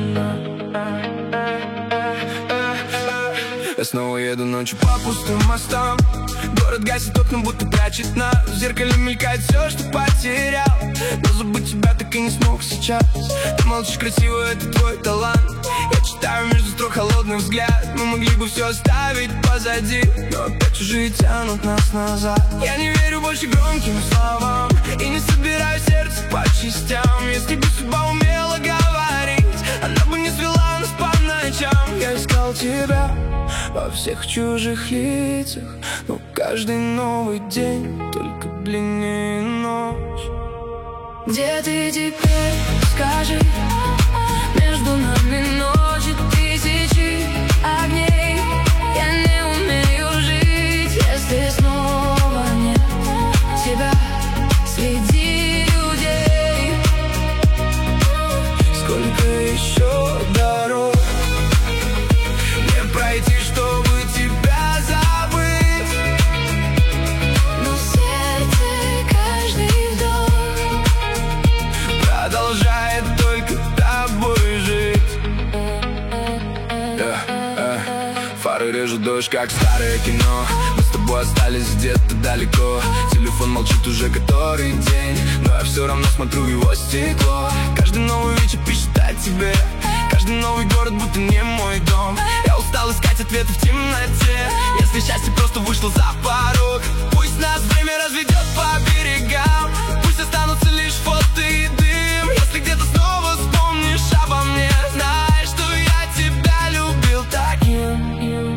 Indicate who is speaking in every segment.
Speaker 1: Я снова еду ночью по пустым мостам. Город гасит окна, будто прячет нас. В зеркале мелькает все, что потерял. Но забыть тебя так и не смог сейчас. Ты молчишь красиво, это твой талант. Я читаю между строк холодный взгляд. Мы могли бы все оставить позади, но опять чужие тянут нас назад. Я не верю больше громким словам и не собираю сердце по частям. Если бы судьба умела говорить, она бы не свела нас по ночам. Я искал тебя во всех чужих лицах, но каждый новый день только длиннее ночь.
Speaker 2: Где ты теперь, скажи? Между нами ночи тысячи огней. Я не умею жить, если снова нет тебя среди людей.
Speaker 1: Сколько еще дорог мне пройти, чтобы тебя забыть?
Speaker 2: Но в сердце каждый вдох
Speaker 1: продолжает только тобой жить. Фары режут дождь, как старое кино. Мы с тобой остались где-то далеко. Телефон молчит уже который день, но я все равно смотрю в его стекло. Каждый новый вечер пишет о тебе. Каждый новый город будто не мой дом. Я устал искать ответы в темноте. Если счастье просто вышло за порог, пусть нас время разведет по берегам. Пусть останутся лишь фото и дым. Если где-то снова вспомнишь обо мне, знай, что я тебя любил таким.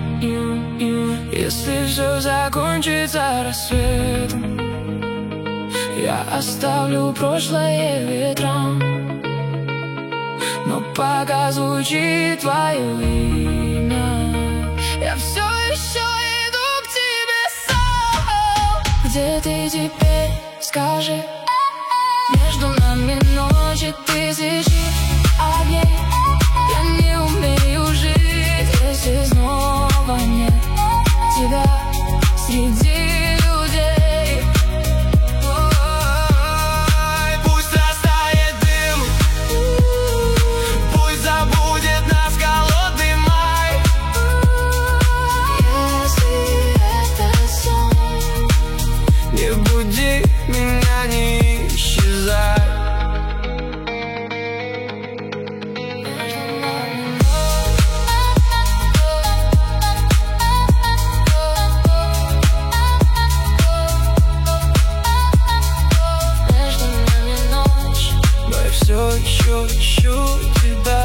Speaker 2: Если все закончится рассветом, я оставлю прошлое ветрам. Но пока звучит твое имя, я все еще иду к тебе сам. Где ты теперь, скажи? Между нами ночи тысячи огней. Я не умею жить, если снова нет тебя среди людей.
Speaker 1: Ой, пусть растает дым, пусть забудет нас холодный май.
Speaker 2: Если это сон,
Speaker 1: не буди меня, не исчезай. Все еще ищу тебя.